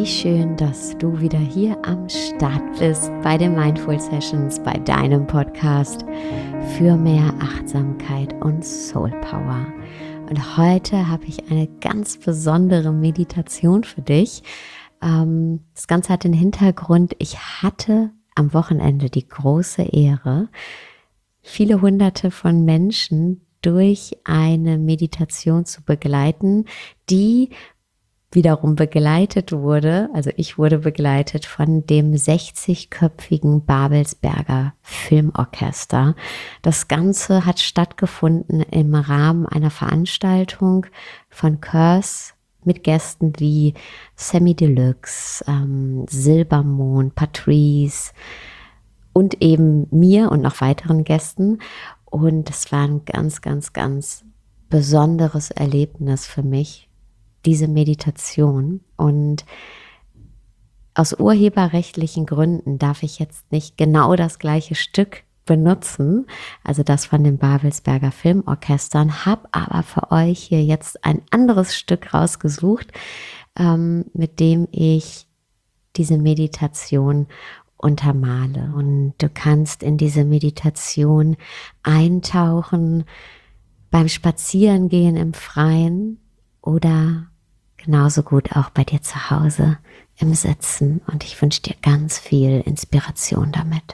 schön, dass du wieder hier am Start bist bei den Mindful Sessions, bei deinem Podcast für mehr Achtsamkeit und Soul Power. Und heute habe ich eine ganz besondere Meditation für dich. Das Ganze hat den Hintergrund, ich hatte am Wochenende die große Ehre, viele Hunderte von Menschen durch eine Meditation zu begleiten, die wiederum begleitet wurde, also ich wurde begleitet von dem 60-köpfigen Babelsberger Filmorchester. Das Ganze hat stattgefunden im Rahmen einer Veranstaltung von Curse mit Gästen wie Sammy Deluxe, Silbermond, Patrice und eben mir und noch weiteren Gästen. Und es war ein ganz, ganz, ganz besonderes Erlebnis für mich, diese Meditation. Und aus urheberrechtlichen Gründen darf ich jetzt nicht genau das gleiche Stück benutzen, also das von den Babelsberger Filmorchestern, habe aber für euch hier jetzt ein anderes Stück rausgesucht, mit dem ich diese Meditation untermale. Und du kannst in diese Meditation eintauchen beim Spazierengehen im Freien oder genauso gut auch bei dir zu Hause im Sitzen. Und ich wünsche dir ganz viel Inspiration damit.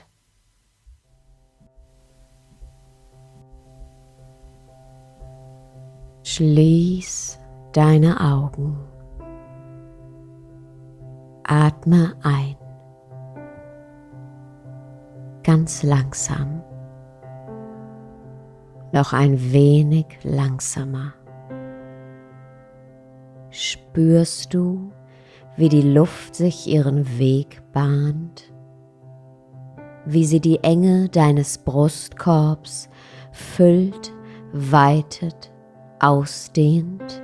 Schließ deine Augen. Atme ein. Ganz langsam. Noch ein wenig langsamer. Spürst du, wie die Luft sich ihren Weg bahnt? Wie sie die Enge deines Brustkorbs füllt, weitet, ausdehnt?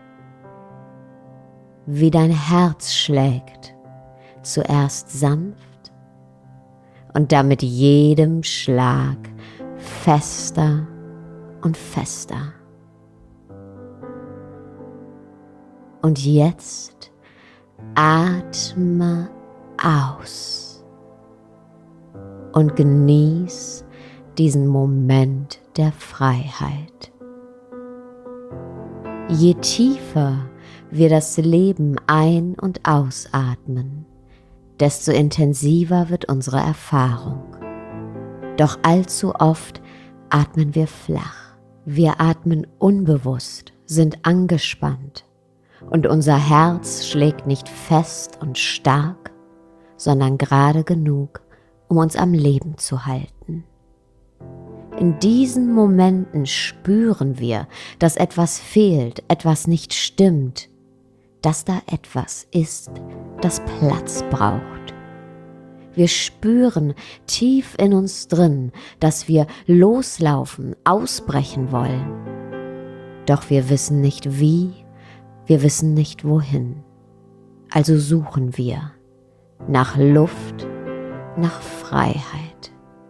Wie dein Herz schlägt, zuerst sanft und dann mit jedem Schlag fester und fester. Und jetzt atme aus und genieß diesen Moment der Freiheit. Je tiefer wir das Leben ein- und ausatmen, desto intensiver wird unsere Erfahrung. Doch allzu oft atmen wir flach. Wir atmen unbewusst, sind angespannt. Und unser Herz schlägt nicht fest und stark, sondern gerade genug, um uns am Leben zu halten. In diesen Momenten spüren wir, dass etwas fehlt, etwas nicht stimmt, dass da etwas ist, das Platz braucht. Wir spüren tief in uns drin, dass wir loslaufen, ausbrechen wollen. Doch wir wissen nicht wie, wir wissen nicht wohin. Also suchen wir nach Luft, nach Freiheit.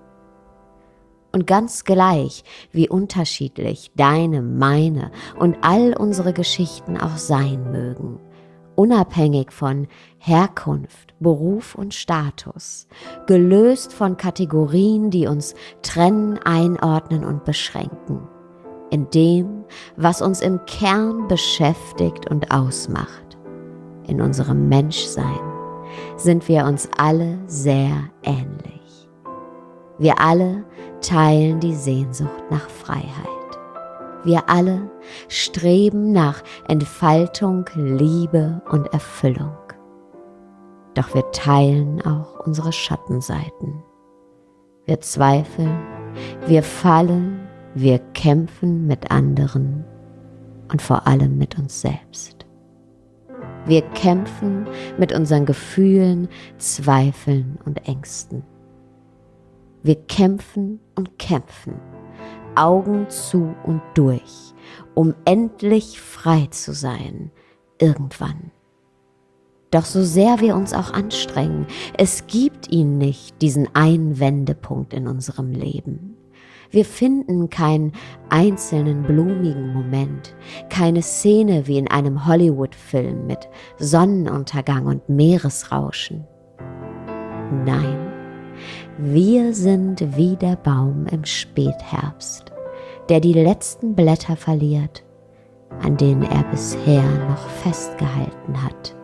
Und ganz gleich, wie unterschiedlich deine, meine und all unsere Geschichten auch sein mögen, unabhängig von Herkunft, Beruf und Status, gelöst von Kategorien, die uns trennen, einordnen und beschränken, in dem, was uns im Kern beschäftigt und ausmacht, in unserem Menschsein, sind wir uns alle sehr ähnlich. Wir alle teilen die Sehnsucht nach Freiheit. Wir alle streben nach Entfaltung, Liebe und Erfüllung. Doch wir teilen auch unsere Schattenseiten. Wir zweifeln, wir fallen, wir kämpfen mit anderen und vor allem mit uns selbst. Wir kämpfen mit unseren Gefühlen, Zweifeln und Ängsten. Wir kämpfen und kämpfen, Augen zu und durch, um endlich frei zu sein, irgendwann. Doch so sehr wir uns auch anstrengen, es gibt ihn nicht, diesen einen Wendepunkt in unserem Leben. Wir finden keinen einzelnen blumigen Moment, keine Szene wie in einem Hollywood-Film mit Sonnenuntergang und Meeresrauschen. Nein, wir sind wie der Baum im Spätherbst, der die letzten Blätter verliert, an denen er bisher noch festgehalten hat.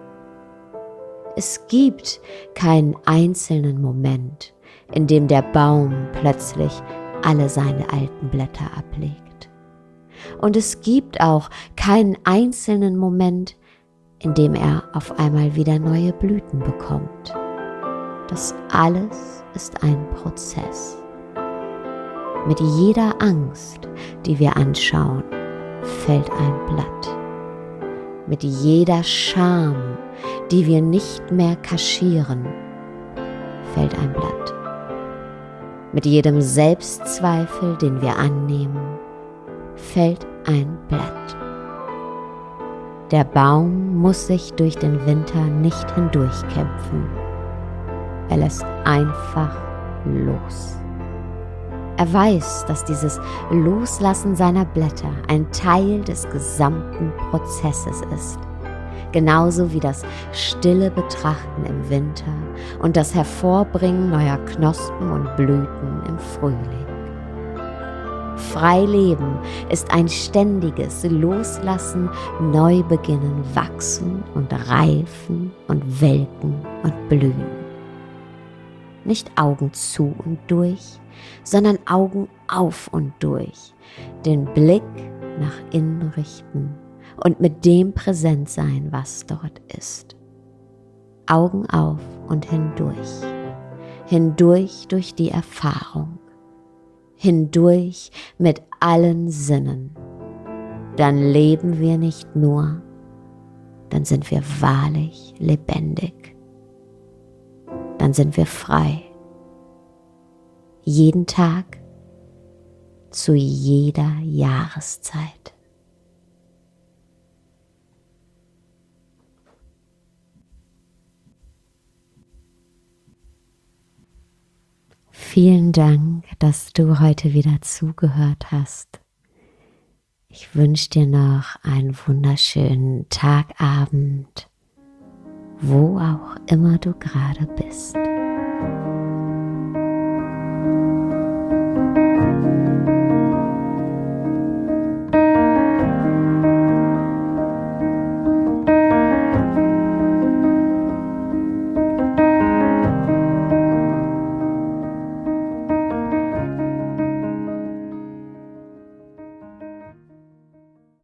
Es gibt keinen einzelnen Moment, in dem der Baum plötzlich alle seine alten Blätter ablegt. Und es gibt auch keinen einzelnen Moment, in dem er auf einmal wieder neue Blüten bekommt. Das alles ist ein Prozess. Mit jeder Angst, die wir anschauen, fällt ein Blatt. Mit jeder Scham, die wir nicht mehr kaschieren, fällt ein Blatt. Mit jedem Selbstzweifel, den wir annehmen, fällt ein Blatt. Der Baum muss sich durch den Winter nicht hindurchkämpfen. Er lässt einfach los. Er weiß, dass dieses Loslassen seiner Blätter ein Teil des gesamten Prozesses ist. Genauso wie das stille Betrachten im Winter und das Hervorbringen neuer Knospen und Blüten im Frühling. Frei leben ist ein ständiges Loslassen, Neubeginnen, Wachsen und Reifen und Welken und Blühen. Nicht Augen zu und durch, sondern Augen auf und durch, den Blick nach innen richten und mit dem präsent sein, was dort ist. Augen auf und hindurch, hindurch durch die Erfahrung, hindurch mit allen Sinnen. Dann leben wir nicht nur, dann sind wir wahrlich lebendig. Dann sind wir frei. Jeden Tag, zu jeder Jahreszeit. Vielen Dank, dass du heute wieder zugehört hast. Ich wünsche dir noch einen wunderschönen Tagabend, wo auch immer du gerade bist.